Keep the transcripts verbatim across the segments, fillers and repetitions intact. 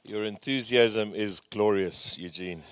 Your enthusiasm is glorious, Eugene.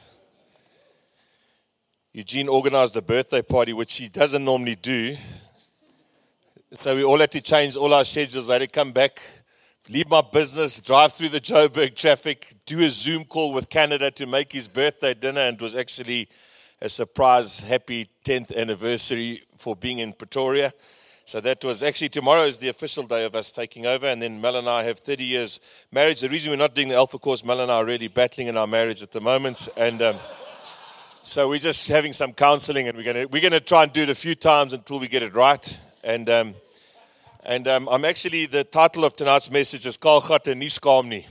Eugene organized a birthday party, which he doesn't normally do. So we all had to change all our schedules. I had to come back, leave my business, drive through the Joburg traffic, do a Zoom call with Canada to make his birthday dinner, and it was actually a surprise, happy tenth anniversary for being in Pretoria. So that was actually, tomorrow is the official day of us taking over, and then Mel and I have thirty years marriage. The reason we're not doing the Alpha course, Mel and I are really battling in our marriage at the moment, and um, so we're just having some counseling, and we're going to we're going to try and do it a few times until we get it right. And um, and um, I'm actually, the title of tonight's message is Karl Gatte nie skaam nie.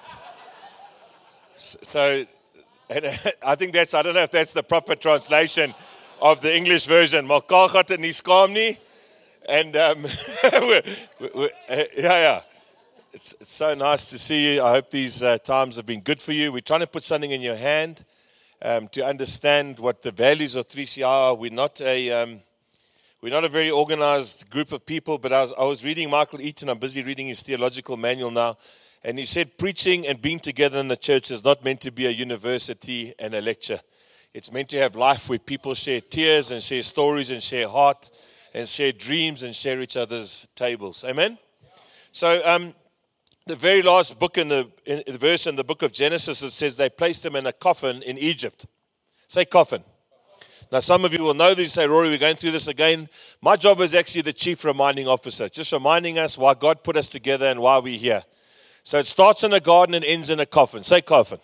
So and I think that's, I don't know if that's the proper translation of the English version. Maar Karl Gatte nie skaam nie. And um, we're, we're, yeah, yeah, it's, it's so nice to see you. I hope these uh, times have been good for you. We're trying to put something in your hand um, to understand what the values of three C R are. We're not a um, we're not a very organized group of people. But I was, I was reading Michael Eaton. I'm busy reading his theological manual now, and he said preaching and being together in the church is not meant to be a university and a lecture. It's meant to have life where people share tears and share stories and share heart, and share dreams and share each other's tables. Amen? So um, the very last book in the, in the verse in the book of Genesis, it says they placed him in a coffin in Egypt. Say coffin. Now some of you will know this. Say, Rory, we're going through this again. My job is actually the chief reminding officer, just reminding us why God put us together and why we're here. So it starts in a garden and ends in a coffin. Say coffin.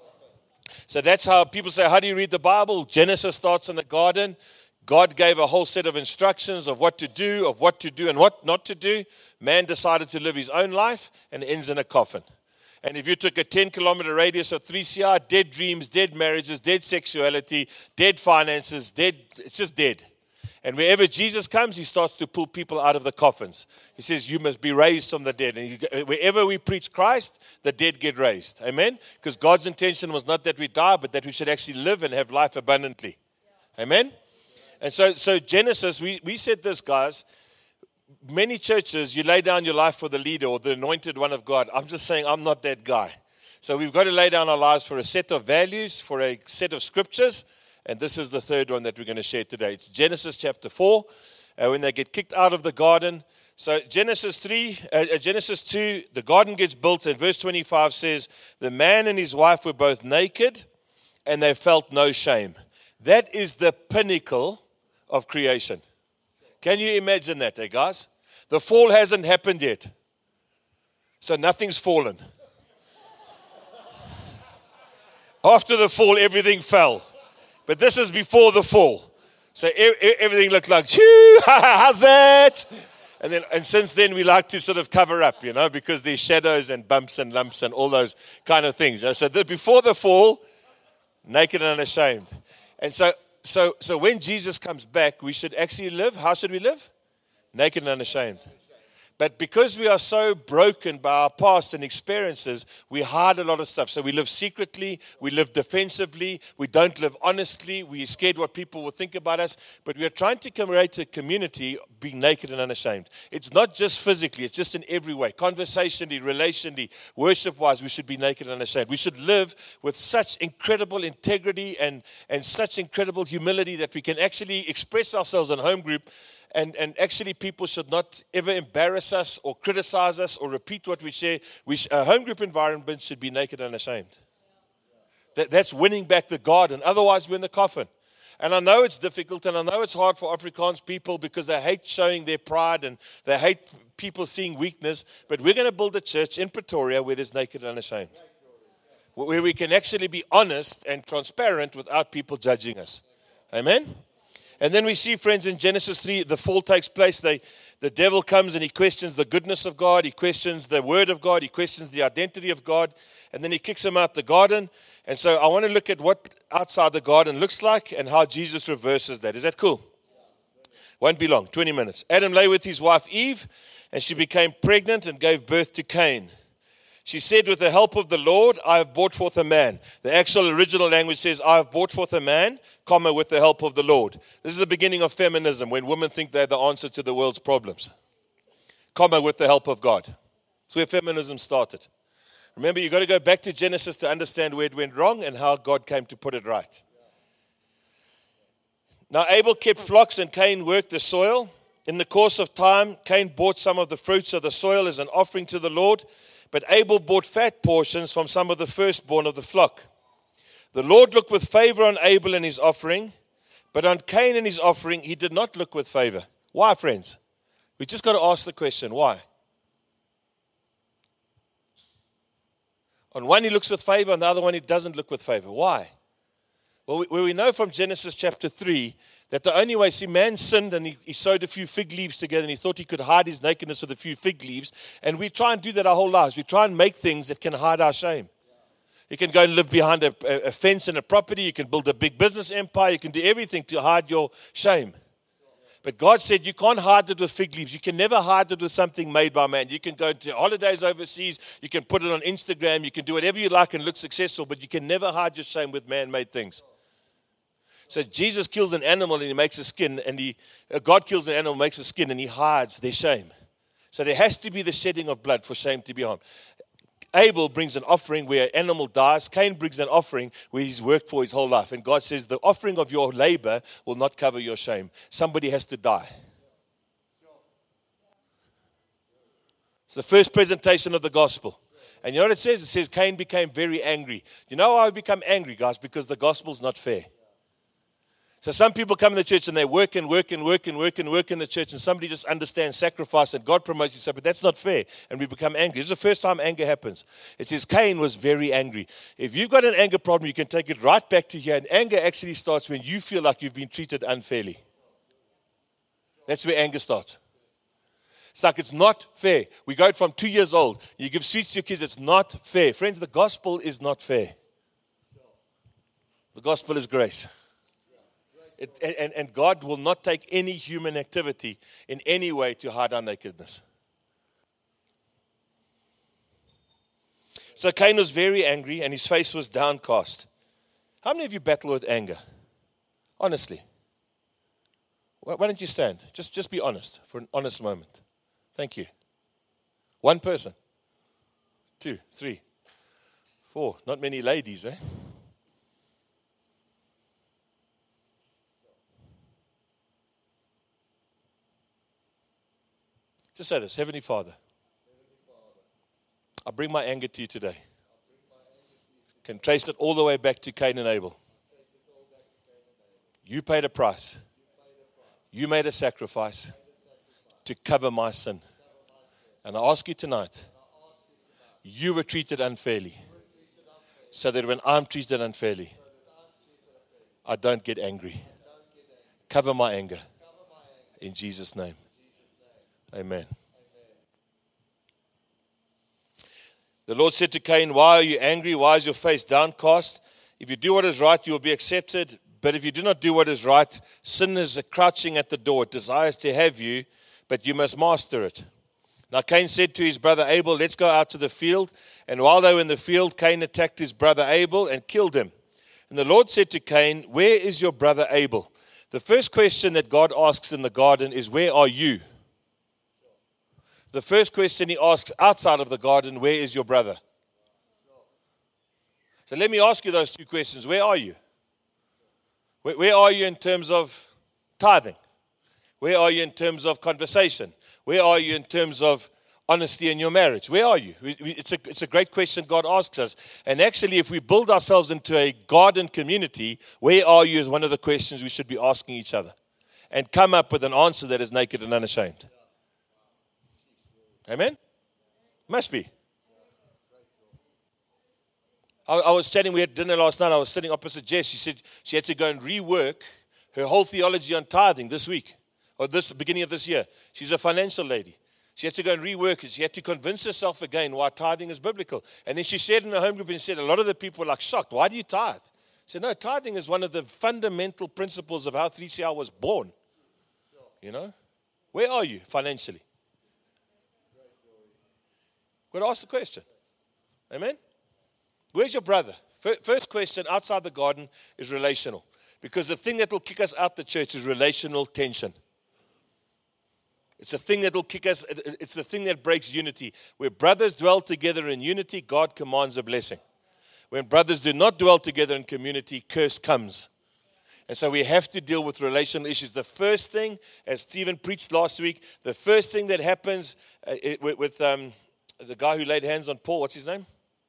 So that's how people say, how do you read the Bible? Genesis starts in the garden. God gave a whole set of instructions of what to do, of what to do and what not to do. Man decided to live his own life and ends in a coffin. And if you took a ten kilometer radius of three C R, dead dreams, dead marriages, dead sexuality, dead finances, dead, it's just dead. And wherever Jesus comes, he starts to pull people out of the coffins. He says, you must be raised from the dead. And you, wherever we preach Christ, the dead get raised. Amen? Because God's intention was not that we die, but that we should actually live and have life abundantly. Amen? And so, so Genesis, we, we said this, guys. Many churches, you lay down your life for the leader or the anointed one of God. I'm just saying I'm not that guy. So we've got to lay down our lives for a set of values, for a set of scriptures. And this is the third one that we're going to share today. It's Genesis chapter four, uh, when they get kicked out of the garden. So Genesis three, uh, Genesis two, the garden gets built, and verse twenty-five says, the man and his wife were both naked, and they felt no shame. That is the pinnacle of creation. Can you imagine that, eh, guys? The fall hasn't happened yet. So nothing's fallen. After the fall, everything fell. But this is before the fall. So e- e- everything looked like, phew, how's that? And then, and since then, we like to sort of cover up, you know, because there's shadows and bumps and lumps and all those kind of things. You know? So the, before the fall, naked and unashamed. And so, So, so when Jesus comes back, we should actually live. How should we live? Naked and unashamed. But because we are so broken by our past and experiences, we hide a lot of stuff. So we live secretly, we live defensively, we don't live honestly, we're scared what people will think about us. But we are trying to create a community being naked and unashamed. It's not just physically, it's just in every way. Conversationally, relationally, worship-wise, we should be naked and unashamed. We should live with such incredible integrity and, and such incredible humility that we can actually express ourselves in home group. And, and actually, people should not ever embarrass us or criticize us or repeat what we share. We sh- a home group environment should be naked and ashamed. That, that's winning back the garden. Otherwise, we're in the coffin. And I know it's difficult, and I know it's hard for Afrikaans people because they hate showing their pride and they hate people seeing weakness. But we're going to build a church in Pretoria where there's naked and ashamed, where we can actually be honest and transparent without people judging us. Amen? And then we see, friends, in Genesis three, the fall takes place. They, the devil comes and he questions the goodness of God. He questions the word of God. He questions the identity of God. And then he kicks him out the garden. And so I want to look at what outside the garden looks like and how Jesus reverses that. Is that cool? Won't be long, twenty minutes. Adam lay with his wife Eve, and she became pregnant and gave birth to Cain. She said, with the help of the Lord, I have brought forth a man. The actual original language says, I have brought forth a man, comma, with the help of the Lord. This is the beginning of feminism, when women think they're the answer to the world's problems. Comma, with the help of God. That's where feminism started. Remember, you've got to go back to Genesis to understand where it went wrong and how God came to put it right. Now, Abel kept flocks and Cain worked the soil. In the course of time, Cain bought some of the fruits of the soil as an offering to the Lord, but Abel bought fat portions from some of the firstborn of the flock. The Lord looked with favor on Abel and his offering, but on Cain and his offering, he did not look with favor. Why, friends? We just got to ask the question, why? On one, he looks with favor, on the other one, he doesn't look with favor. Why? Well, we, well, we know from Genesis chapter three that the only way, see, man sinned and he, he sewed a few fig leaves together and he thought he could hide his nakedness with a few fig leaves. And we try and do that our whole lives. We try and make things that can hide our shame. You can go and live behind a, a, a fence in a property. You can build a big business empire. You can do everything to hide your shame. But God said you can't hide it with fig leaves. You can never hide it with something made by man. You can go to holidays overseas. You can put it on Instagram. You can do whatever you like and look successful. But you can never hide your shame with man-made things. So Jesus kills an animal and he makes a skin. And he, uh, God kills an animal, makes a skin, and he hides their shame. So there has to be the shedding of blood for shame to be harmed. Abel brings an offering where an animal dies. Cain brings an offering where he's worked for his whole life. And God says the offering of your labor will not cover your shame. Somebody has to die. It's the first presentation of the gospel. And you know what it says? It says Cain became very angry. You know why I become angry, guys? Because the gospel's not fair. So some people come in the church and they work and work and work and work and work in the church, and somebody just understands sacrifice and God promotes you, so, but that's not fair, and we become angry. This is the first time anger happens. It says Cain was very angry. If you've got an anger problem, you can take it right back to here, and anger actually starts when you feel like you've been treated unfairly. That's where anger starts. It's like it's not fair. We go from two years old, you give sweets to your kids, it's not fair. Friends, the gospel is not fair. The gospel is grace. It, and, and God will not take any human activity in any way to hide our nakedness. So Cain was very angry and his face was downcast. How many of you battle with anger? Honestly. Why don't you stand? Just, just be honest for an honest moment. Thank you. One person. Two, three, four. Not many ladies, eh? Just say this, Heavenly Father, I bring my anger to you today. Can trace it all the way back to Cain and Abel. You paid a price. You made a sacrifice to cover my sin. And I ask you tonight, you were treated unfairly, so that when I'm treated unfairly, I don't get angry. Cover my anger. In Jesus' name. Amen. The Lord said to Cain, why are you angry? Why is your face downcast? If you do what is right, you will be accepted. But if you do not do what is right, sin is crouching at the door. It desires to have you, but you must master it. Now Cain said to his brother Abel, let's go out to the field. And while they were in the field, Cain attacked his brother Abel and killed him. And the Lord said to Cain, where is your brother Abel? The first question that God asks in the garden is, where are you? The first question he asks outside of the garden, where is your brother? So let me ask you those two questions. Where are you? Where, where are you in terms of tithing? Where are you in terms of conversation? Where are you in terms of honesty in your marriage? Where are you? We, we, it's, a, it's a great question God asks us. And actually, if we build ourselves into a garden community, where are you is one of the questions we should be asking each other. And come up with an answer that is naked and unashamed. Amen? Must be. I, I was chatting, we had dinner last night, I was sitting opposite Jess. She said she had to go and rework her whole theology on tithing this week, or this beginning of this year. She's a financial lady. She had to go and rework it. She had to convince herself again why tithing is biblical. And then she shared in her home group and said, a lot of the people were like shocked. Why do you tithe? She said, no, tithing is one of the fundamental principles of how three C R was born. You know? Where are you financially? We've got to ask the question. Amen? Where's your brother? First question outside the garden is relational. Because the thing that will kick us out the church is relational tension. It's a thing that will kick us. It's the thing that breaks unity. Where brothers dwell together in unity, God commands a blessing. When brothers do not dwell together in community, curse comes. And so we have to deal with relational issues. The first thing, as Stephen preached last week, the first thing that happens uh, it, with, with um, the guy who laid hands on Paul, what's his name?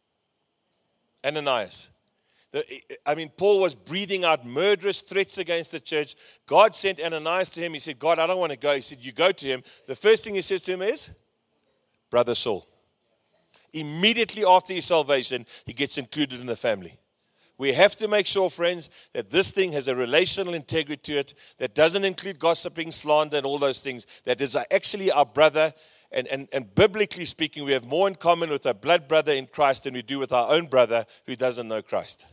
Ananias. The, I mean, Paul was breathing out murderous threats against the church. God sent Ananias to him. He said, God, I don't want to go. He said, you go to him. The first thing he says to him is, Brother Saul. Immediately after his salvation, he gets included in the family. We have to make sure, friends, that this thing has a relational integrity to it that doesn't include gossiping, slander, and all those things. That is actually our brother. And, and, and biblically speaking, we have more in common with our blood brother in Christ than we do with our own brother who doesn't know Christ.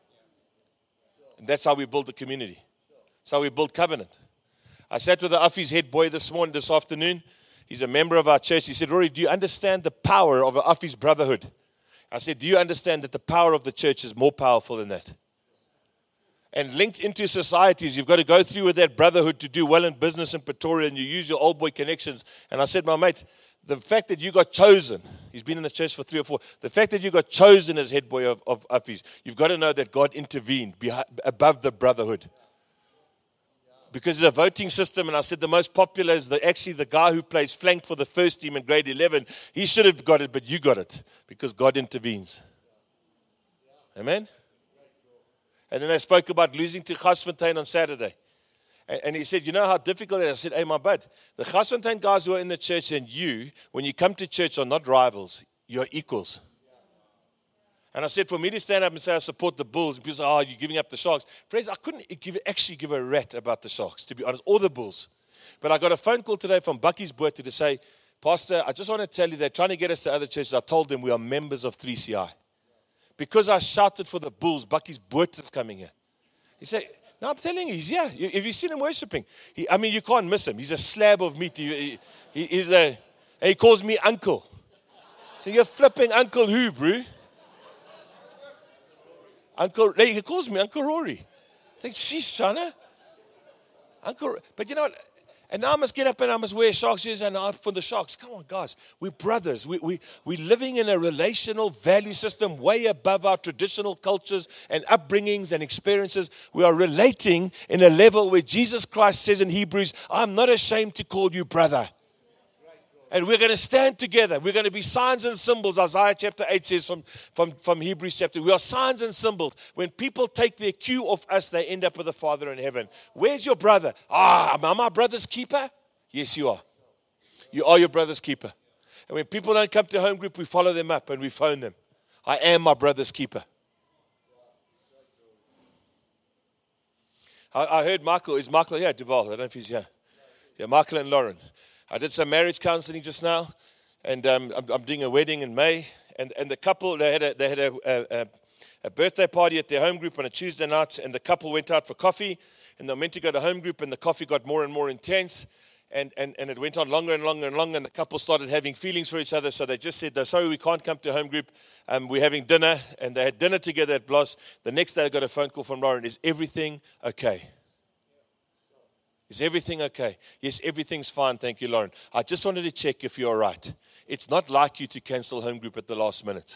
And that's how we build a community. That's how we build covenant. I sat with the Uffie's head boy this morning, this afternoon. He's a member of our church. He said, Rory, do you understand the power of an Uffie's brotherhood? I said, do you understand that the power of the church is more powerful than that? And linked into societies, you've got to go through with that brotherhood to do well in business in Pretoria, and you use your old boy connections. And I said, my mate, the fact that you got chosen, he's been in the church for three or four, the fact that you got chosen as head boy of, of Uffie's, you've got to know that God intervened behind, above the brotherhood. Because it's a voting system, and I said the most popular is the, actually the guy who plays flank for the first team in grade eleven. He should have got it, but you got it, because God intervenes. Amen? And then they spoke about losing to Gasfontein on Saturday. And, and he said, you know how difficult it is? I said, hey, my bud, the Gasfontein guys who are in the church and you, when you come to church, are not rivals. You're equals. And I said, for me to stand up and say I support the Bulls, and people say, oh, you're giving up the Sharks. Friends, I couldn't give, actually give a rat about the Sharks, to be honest, or the Bulls. But I got a phone call today from Bucky's Boerte to say, Pastor, I just want to tell you, they're trying to get us to other churches. I told them we are members of three C I. Because I shouted for the Bulls, Bucky's Boerte is coming here. He said, no, I'm telling you, he's here. Have you seen him worshiping? He, I mean, you can't miss him. He's a slab of meat. He, he, he's a, and he calls me uncle. So you're flipping Uncle who, bro? Uncle, he calls me Uncle Rory. I think, she's Shana. Uncle, but you know what? And now I must get up and I must wear Sharks jerseys and out for the Sharks. Come on, guys. We're brothers. We, we, we're living in a relational value system way above our traditional cultures and upbringings and experiences. We are relating in a level where Jesus Christ says in Hebrews, I'm not ashamed to call you brother. And we're going to stand together. We're going to be signs and symbols. Isaiah chapter eight says from, from, from Hebrews chapter. We are signs and symbols. When people take their cue off us, they end up with the Father in heaven. Where's your brother? Ah, am I my brother's keeper? Yes, you are. You are your brother's keeper. And when people don't come to home group, we follow them up and we phone them. I am my brother's keeper. I, I heard Michael. Is Michael here? Duval. I don't know if he's here. Yeah, Michael and Lauren. I did some marriage counseling just now, and um, I'm, I'm doing a wedding in May. And, and the couple, they had, a, they had a, a, a birthday party at their home group on a Tuesday night, and the couple went out for coffee, and they were meant to go to home group, and the coffee got more and more intense, and, and, and it went on longer and longer and longer, and the couple started having feelings for each other, so they just said, sorry, we can't come to home group, um, we're having dinner, and they had dinner together at Bloss. The next day I got a phone call from Lauren, is everything okay? Is everything okay? Yes, everything's fine. Thank you, Lauren. I just wanted to check if you're all right. It's not like you to cancel home group at the last minute.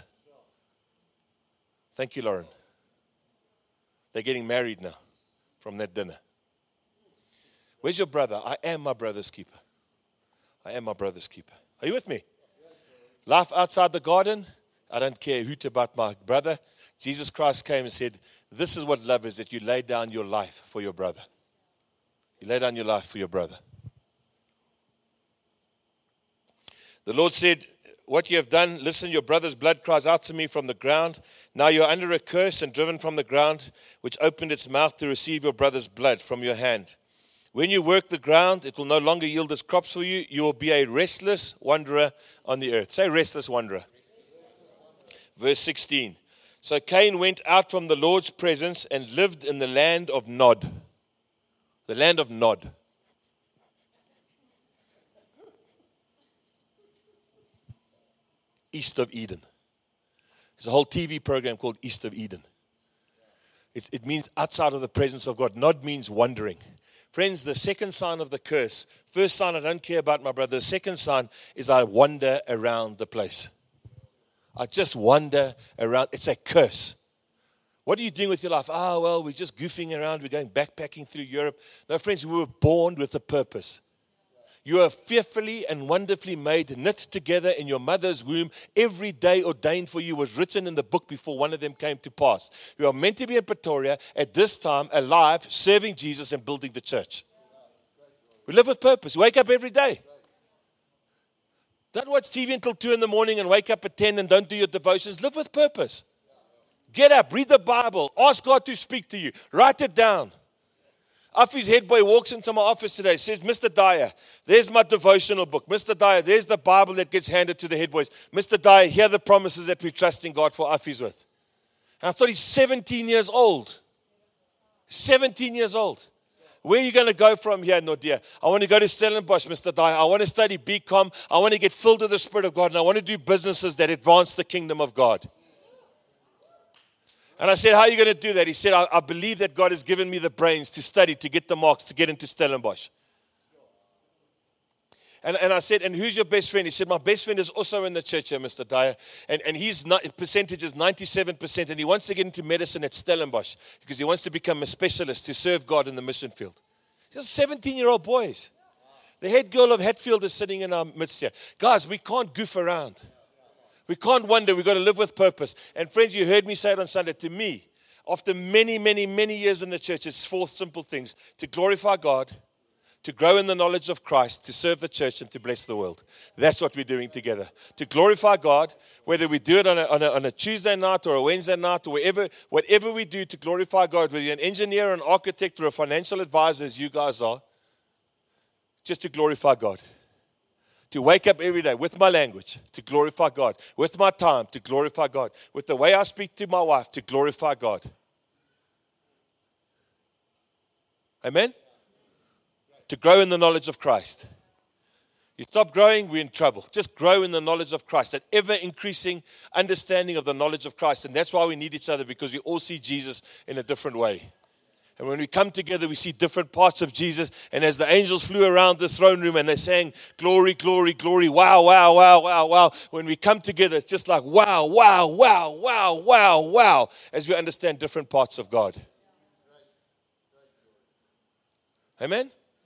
Thank you, Lauren. They're getting married now from that dinner. Where's your brother? I am my brother's keeper. I am my brother's keeper. Are you with me? Life outside the garden, I don't care a hoot about my brother. Jesus Christ came and said, this is what love is, that you lay down your life for your brother. You lay down your life for your brother. The Lord said, what you have done, listen, your brother's blood cries out to me from the ground. Now you are under a curse and driven from the ground, which opened its mouth to receive your brother's blood from your hand. When you work the ground, it will no longer yield its crops for you. You will be a restless wanderer on the earth. Say restless wanderer. Verse sixteen. So Cain went out from the Lord's presence and lived in the land of Nod. The land of Nod. East of Eden. There's a whole T V program called East of Eden. It, it means outside of the presence of God. Nod means wandering. Friends, the second sign of the curse, first sign, I don't care about my brother. The second sign is I wander around the place. I just wander around. It's a curse. What are you doing with your life? Ah, well, we're just goofing around. We're going backpacking through Europe. No, friends, we were born with a purpose. You are fearfully and wonderfully made, knit together in your mother's womb. Every day ordained for you was written in the book before one of them came to pass. You are meant to be in Pretoria at this time, alive, serving Jesus and building the church. We live with purpose. We wake up every day. Don't watch T V until two in the morning and wake up at ten and don't do your devotions. Live with purpose. Get up, read the Bible, ask God to speak to you. Write it down. Afi's head boy walks into my office today, says, Mister Dyer, there's my devotional book. Mister Dyer, there's the Bible that gets handed to the head boys. Mister Dyer, here are the promises that we trust in God for Afi's with. And I thought he's seventeen years old. seventeen years old. Where are you going to go from here, Nadia? I want to go to Stellenbosch, Mister Dyer. I want to study B Com. I want to get filled with the Spirit of God. And I want to do businesses that advance the kingdom of God. And I said, how are you going to do that? He said, I, I believe that God has given me the brains to study, to get the marks, to get into Stellenbosch. And, and I said, and who's your best friend? He said, my best friend is also in the church here, Mister Dyer. And, and his percentage is ninety-seven percent. And he wants to get into medicine at Stellenbosch because he wants to become a specialist to serve God in the mission field. Just seventeen-year-old boys. The head girl of Hatfield is sitting in our midst here. Guys, we can't goof around. We can't wonder. We've got to live with purpose. And friends, you heard me say it on Sunday. To me, after many, many, many years in the church, it's four simple things. To glorify God, to grow in the knowledge of Christ, to serve the church, and to bless the world. That's what we're doing together. To glorify God, whether we do it on a, on a, on a Tuesday night or a Wednesday night or wherever, whatever we do to glorify God, whether you're an engineer, an architect, or a financial advisor, as you guys are, just to glorify God. To wake up every day with my language, to glorify God. With my time, to glorify God. With the way I speak to my wife, to glorify God. Amen? To grow in the knowledge of Christ. You stop growing, we're in trouble. Just grow in the knowledge of Christ. That ever-increasing understanding of the knowledge of Christ. And that's why we need each other, because we all see Jesus in a different way. And when we come together, we see different parts of Jesus. And as the angels flew around the throne room and they sang, glory, glory, glory, wow, wow, wow, wow, wow. When we come together, it's just like, wow, wow, wow, wow, wow, wow, as we understand different parts of God. Amen?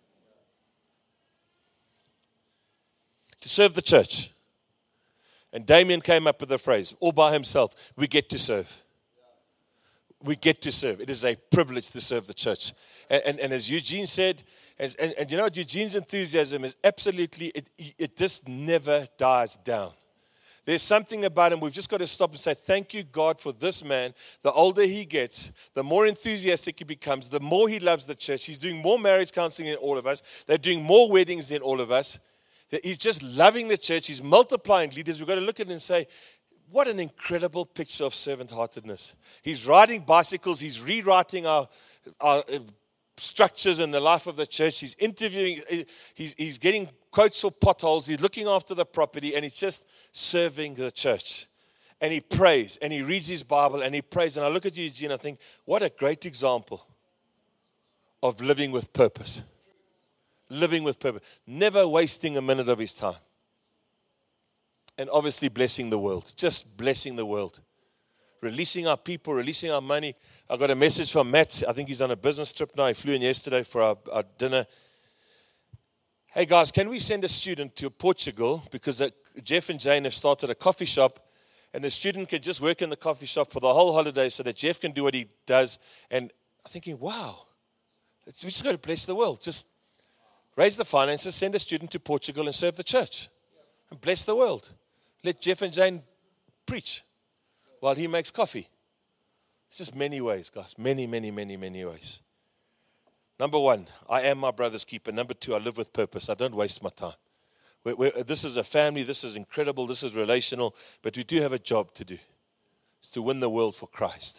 To serve the church. And Damien came up with the phrase, all by himself, we get to serve. We get to serve. It is a privilege to serve the church. And, and, and as Eugene said, as, and, and you know what, Eugene's enthusiasm is absolutely, it, it just never dies down. There's something about him. We've just got to stop and say, thank you, God, for this man. The older he gets, the more enthusiastic he becomes, the more he loves the church. He's doing more marriage counseling than all of us. They're doing more weddings than all of us. He's just loving the church. He's multiplying leaders. We've got to look at it and say, what an incredible picture of servant-heartedness. He's riding bicycles. He's rewriting our, our structures in the life of the church. He's interviewing. He's, he's getting quotes for potholes. He's looking after the property, and he's just serving the church. And he prays, and he reads his Bible, and he prays. And I look at you, Eugene, I think, what a great example of living with purpose. Living with purpose. Never wasting a minute of his time. And obviously blessing the world. Just blessing the world. Releasing our people, releasing our money. I got a message from Matt. I think he's on a business trip now. He flew in yesterday for our, our dinner. Hey guys, can we send a student to Portugal? Because Jeff and Jane have started a coffee shop. And the student can just work in the coffee shop for the whole holiday so that Jeff can do what he does. And I'm thinking, wow. We just got to bless the world. Just raise the finances, send a student to Portugal and serve the church. And bless the world. Let Jeff and Jane preach while he makes coffee. It's just many ways, guys. Many, many, many, many ways. Number one, I am my brother's keeper. Number two, I live with purpose. I don't waste my time. We're, we're, this is a family. This is incredible. This is relational. But we do have a job to do. It's to win the world for Christ.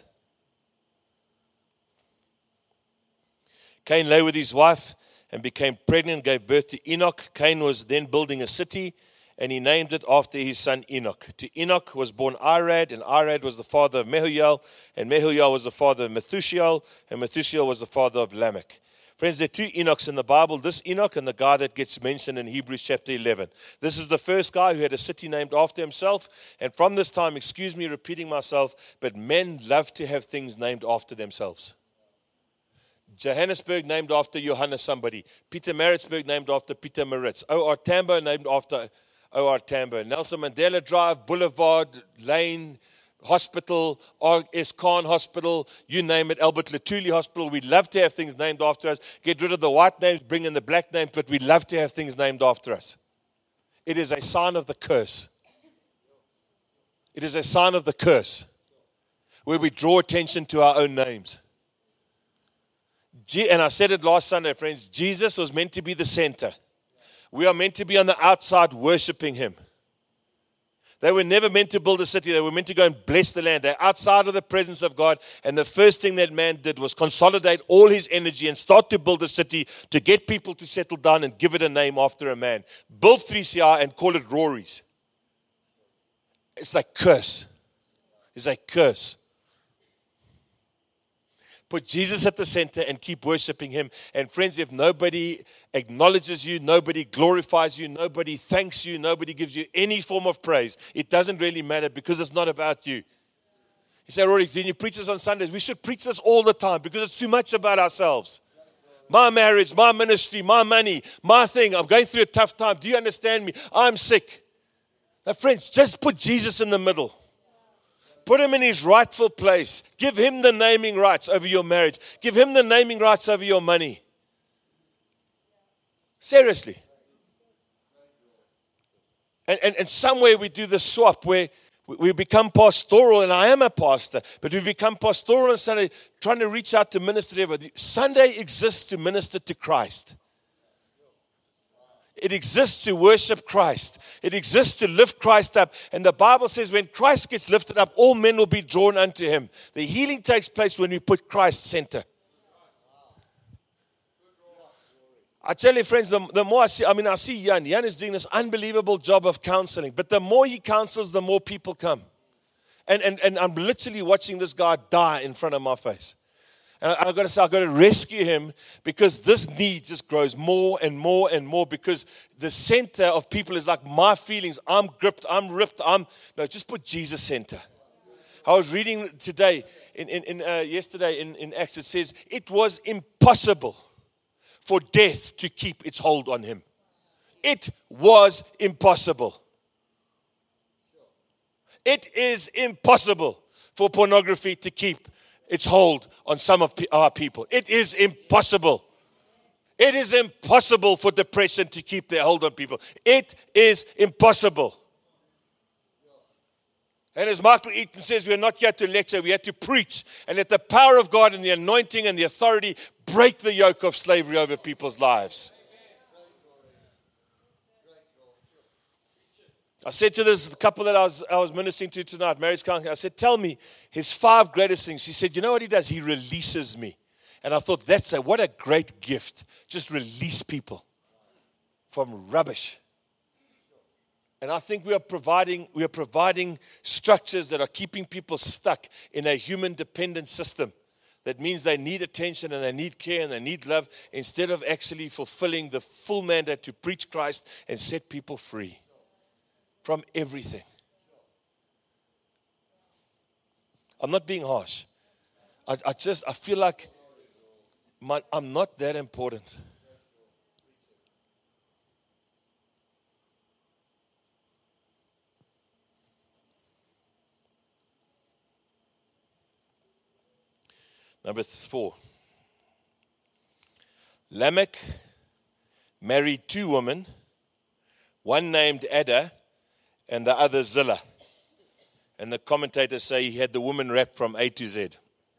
Cain lay with his wife and became pregnant and gave birth to Enoch. Cain was then building a city, and he named it after his son Enoch. To Enoch was born Irad, and Irad was the father of Mehujael, and Mehujael was the father of Methuselah, and Methuselah was the father of Lamech. Friends, there are two Enochs in the Bible. This Enoch and the guy that gets mentioned in Hebrews chapter eleven. This is the first guy who had a city named after himself. And from this time, excuse me repeating myself, but men love to have things named after themselves. Johannesburg named after Johannes somebody. Peter Maritzburg named after Peter Maritz. O R Tambo named after O R Tambo. Nelson Mandela Drive, Boulevard, Lane, Hospital, R S Khan Hospital, you name it, Albert Lutuli Hospital. We love to have things named after us. Get rid of the white names, bring in the black names, but we love to have things named after us. It is a sign of the curse. It is a sign of the curse where we draw attention to our own names. And I said it last Sunday, friends, Jesus was meant to be the center. We are meant to be on the outside worshiping him. They were never meant to build a city. They were meant to go and bless the land. They're outside of the presence of God. And the first thing that man did was consolidate all his energy and start to build a city to get people to settle down and give it a name after a man. Build three C R and call it Rory's. It's like curse. It's like curse. Put Jesus at the center and keep worshiping him. And friends, if nobody acknowledges you, nobody glorifies you, nobody thanks you, nobody gives you any form of praise, it doesn't really matter because it's not about you. You say, Rory, then you preach this on Sundays. We should preach this all the time because it's too much about ourselves. My marriage, my ministry, my money, my thing. I'm going through a tough time. Do you understand me? I'm sick. Now, friends, just put Jesus in the middle. Put him in his rightful place. Give him the naming rights over your marriage. Give him the naming rights over your money. Seriously. And, and, and somewhere we do the swap where we become pastoral, and I am a pastor, but we become pastoral on Sunday, trying to reach out to minister to everybody. Sunday exists to minister to Christ. It exists to worship Christ. It exists to lift Christ up. And the Bible says when Christ gets lifted up, all men will be drawn unto him. The healing takes place when we put Christ center. I tell you, friends, the, the more I see, I mean, I see Jan. Jan is doing this unbelievable job of counseling. But the more he counsels, the more people come. And, and, and I'm literally watching this guy die in front of my face. And I've got to say, I've got to rescue him because this need just grows more and more and more because the center of people is like my feelings. I'm gripped, I'm ripped, I'm, no, just put Jesus center. I was reading today, in, in, in uh, yesterday in, in Acts, it says, it was impossible for death to keep its hold on him. It was impossible. It is impossible for pornography to keep its hold on some of our people. It is impossible. It is impossible for depression to keep their hold on people. It is impossible. And as Michael Eaton says, we're not here to lecture, we are to preach. And let the power of God and the anointing and the authority break the yoke of slavery over people's lives. I said to this couple that I was, I was ministering to tonight, marriage counseling, I said, tell me his five greatest things. He said, you know what he does? He releases me. And I thought, that's a, what a great gift. Just release people from rubbish. And I think we are providing, we are providing structures that are keeping people stuck in a human-dependent system. That means they need attention and they need care and they need love instead of actually fulfilling the full mandate to preach Christ and set people free from everything. I'm not being harsh. I, I just, I feel like my, I'm not that important. Number four. Lamech married two women, one named Ada and the other Zillah. And the commentators say he had the woman wrapped from A to Z.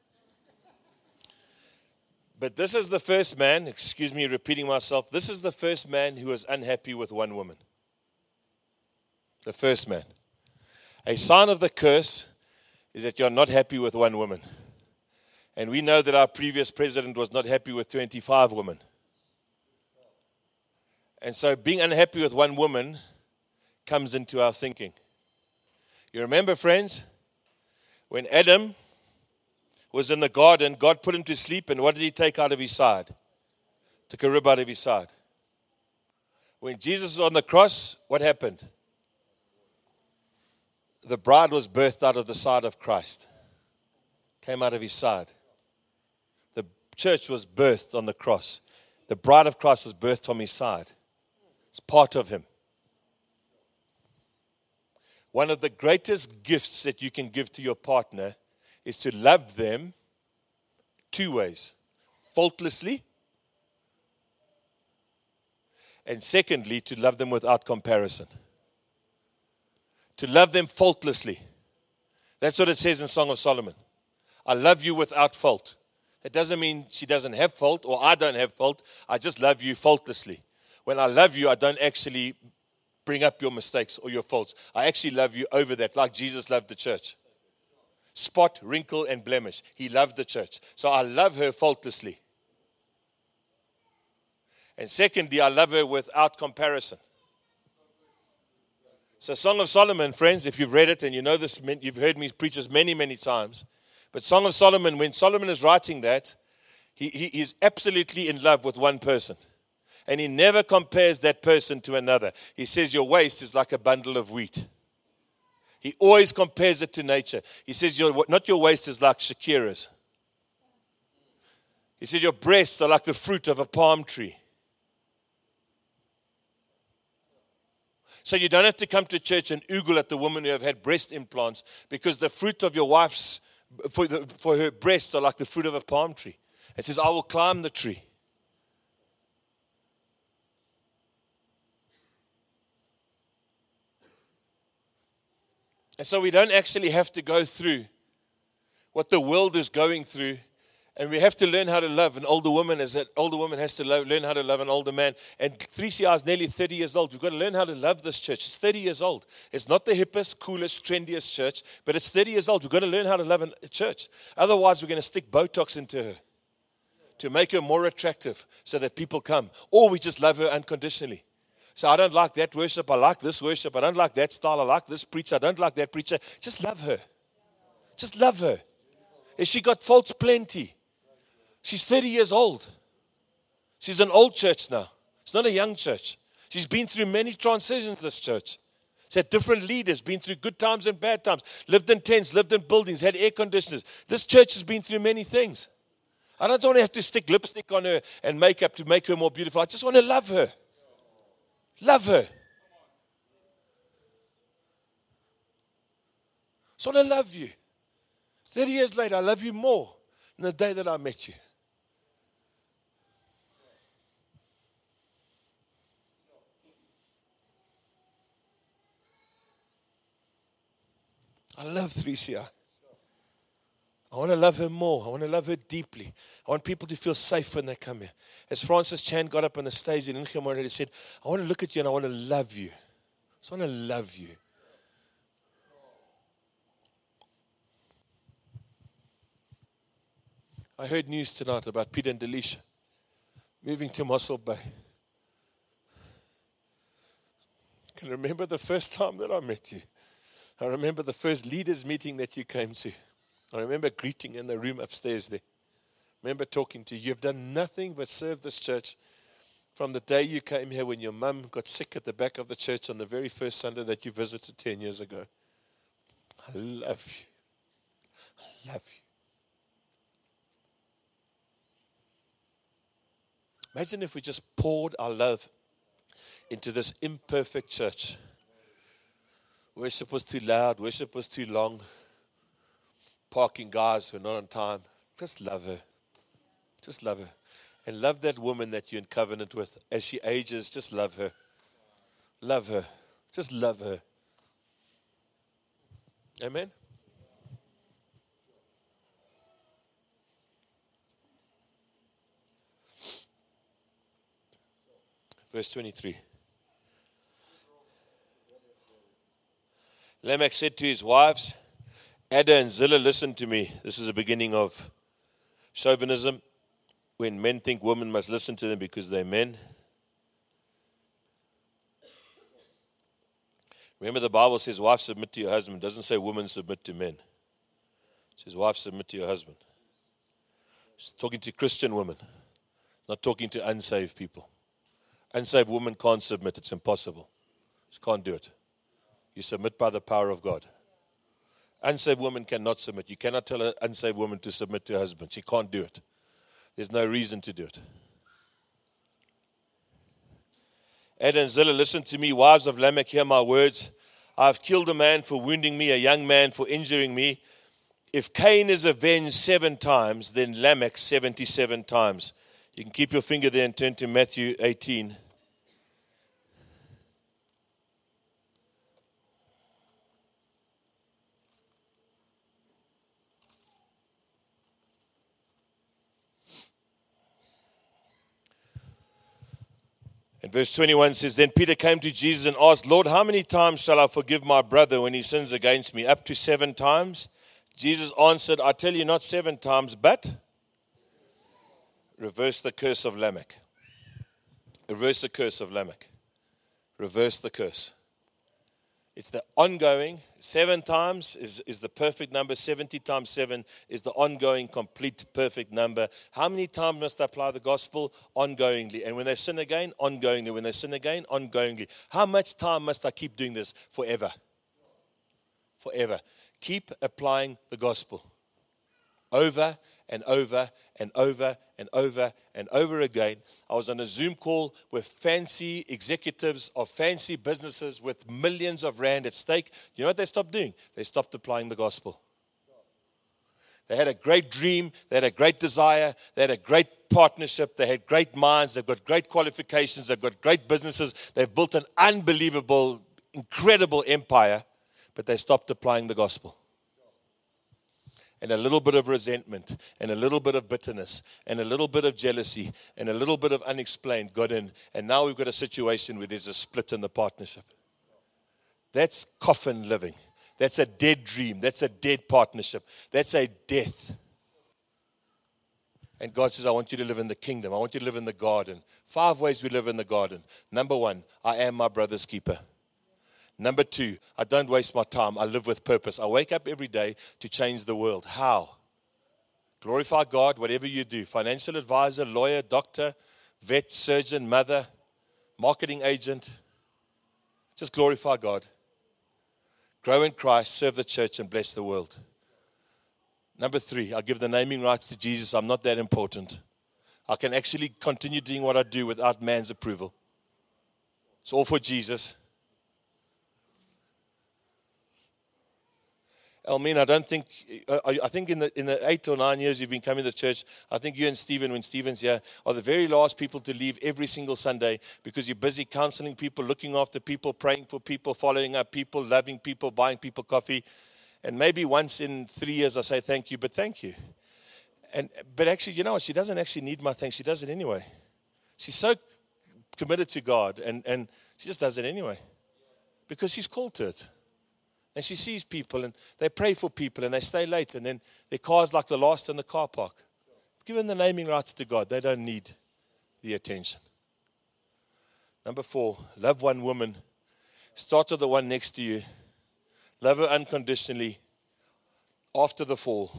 But this is the first man, excuse me repeating myself, this is the first man who was unhappy with one woman. The first man. A sign of the curse is that you're not happy with one woman. And we know that our previous president was not happy with twenty-five women. And so being unhappy with one woman comes into our thinking. You remember, friends, when Adam was in the garden, God put him to sleep, and what did he take out of his side? Took a rib out of his side. When Jesus was on the cross, what happened? The bride was birthed out of the side of Christ. Came out of his side. The church was birthed on the cross. The bride of Christ was birthed from his side. It's part of him. One of the greatest gifts that you can give to your partner is to love them two ways. Faultlessly. And secondly, to love them without comparison. To love them faultlessly. That's what it says in Song of Solomon. I love you without fault. It doesn't mean she doesn't have fault or I don't have fault. I just love you faultlessly. When I love you, I don't actually bring up your mistakes or your faults. I actually love you over that, like Jesus loved the church. Spot, wrinkle, and blemish. He loved the church. So I love her faultlessly. And secondly, I love her without comparison. So Song of Solomon, friends, if you've read it and you know this, you've heard me preach this many, many times. But Song of Solomon, when Solomon is writing that, he, he is absolutely in love with one person. And he never compares that person to another. He says your waist is like a bundle of wheat. He always compares it to nature. He says your, not your waist is like Shakira's. He says your breasts are like the fruit of a palm tree. So you don't have to come to church and oogle at the women who have had breast implants because the fruit of your wife's, for, the, for her breasts are like the fruit of a palm tree. It says, I will climb the tree. And so we don't actually have to go through what the world is going through. And we have to learn how to love an older woman as an older woman has to love, learn how to love an older man. And three C R is nearly thirty years old. We've got to learn how to love this church. It's thirty years old. It's not the hippest, coolest, trendiest church, but it's thirty years old. We've got to learn how to love a church. Otherwise, we're going to stick Botox into her to make her more attractive so that people come. Or we just love her unconditionally. So I don't like that worship. I like this worship. I don't like that style. I like this preacher. I don't like that preacher. Just love her. Just love her. Has she got faults? Plenty. She's thirty years old. She's an old church now. It's not a young church. She's been through many transitions, this church. She's had different leaders, been through good times and bad times, lived in tents, lived in buildings, had air conditioners. This church has been through many things. I don't want to have to stick lipstick on her and makeup to make her more beautiful. I just want to love her. Love her. Just want to love you. thirty years later, I love you more than the day that I met you. I love three C R. I want to love her more. I want to love her deeply. I want people to feel safe when they come here. As Francis Chan got up on the stage in Incham, he said, I want to look at you and I want to love you. I just want to love you. I heard news tonight about Peter and Delisha moving to Mossel Bay. I can remember the first time that I met you. I remember the first leaders meeting that you came to. I remember greeting in the room upstairs there. I remember talking to you. You've done nothing but serve this church from the day you came here when your mum got sick at the back of the church on the very first Sunday that you visited ten years ago. I love you. I love you. Imagine if we just poured our love into this imperfect church. Worship was too loud. Worship was too long. Parking guys who are not on time. Just love her. Just love her. And love that woman that you're in covenant with. As she ages, just love her. Love her. Just love her. Amen? Verse twenty-three. Lamech said to his wives, Ada and Zillah, listen to me. This is the beginning of chauvinism, when men think women must listen to them because they're men. Remember, the Bible says, wife, submit to your husband. It doesn't say women submit to men. It says, wife, submit to your husband. It's talking to Christian women, Not talking to unsaved people. Unsaved women can't submit. It's impossible. Just can't do it. You submit by the power of God. Unsaved woman cannot submit. You cannot tell an unsaved woman to submit to her husband. She can't do it. There's no reason to do it. Ed and Zillah, listen to me. Wives of Lamech, hear my words. I have killed a man for wounding me, a young man for injuring me. If Cain is avenged seven times, then Lamech seventy-seven times. You can keep your finger there and turn to Matthew eighteen. And verse twenty-one says, Then Peter came to Jesus and asked, Lord, how many times shall I forgive my brother when he sins against me? Up to seven times? Jesus answered, I tell you not seven times, but reverse the curse of Lamech. Reverse the curse of Lamech. Reverse the curse. It's the ongoing. Seven times is, is the perfect number. seventy times seven is the ongoing, complete, perfect number. How many times must I apply the gospel? Ongoingly. And when they sin again, ongoingly. When they sin again, ongoingly. How much time must I keep doing this? Forever. Forever. Keep applying the gospel. Over and over and over and over and over again. I was on a Zoom call with fancy executives of fancy businesses with millions of rand at stake. You know what they stopped doing? They stopped applying the gospel. They had a great dream. They had a great desire. They had a great partnership. They had great minds. They've got great qualifications. They've got great businesses. They've built an unbelievable, incredible empire, but they stopped applying the gospel. And a little bit of resentment, and a little bit of bitterness, and a little bit of jealousy, and a little bit of unexplained got in. And now we've got a situation where there's a split in the partnership. That's coffin living. That's a dead dream. That's a dead partnership. That's a death. And God says, I want you to live in the kingdom. I want you to live in the garden. Five ways we live in the garden. Number one, I am my brother's keeper. Number two, I don't waste my time. I live with purpose. I wake up every day to change the world. How? Glorify God, whatever you do. Financial advisor, lawyer, doctor, vet, surgeon, mother, marketing agent. Just glorify God. Grow in Christ, serve the church, and bless the world. Number three, I give the naming rights to Jesus. I'm not that important. I can actually continue doing what I do without man's approval. It's all for Jesus. Elmina, I don't think, I think in the in the eight or nine years you've been coming to church, I think you and Stephen, when Stephen's here, are the very last people to leave every single Sunday because you're busy counseling people, looking after people, praying for people, following up people, loving people, buying people coffee. And maybe once in three years I say thank you, but thank you. And But actually, you know what? She doesn't actually need my thanks. She does it anyway. She's so committed to God, and, and she just does it anyway because she's called to it. And she sees people, and they pray for people, and they stay late, and then their car's like the last in the car park. Given the naming rights to God, they don't need the attention. Number four, love one woman. Start with the one next to you. Love her unconditionally after the fall.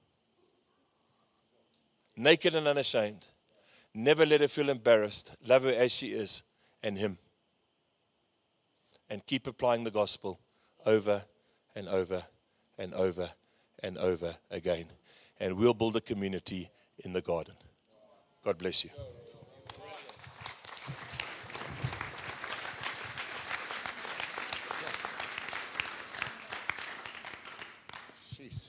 Naked and unashamed. Never let her feel embarrassed. Love her as she is, and him. And keep applying the gospel. Over and over and over and over again. And we'll build a community in the garden. God bless you.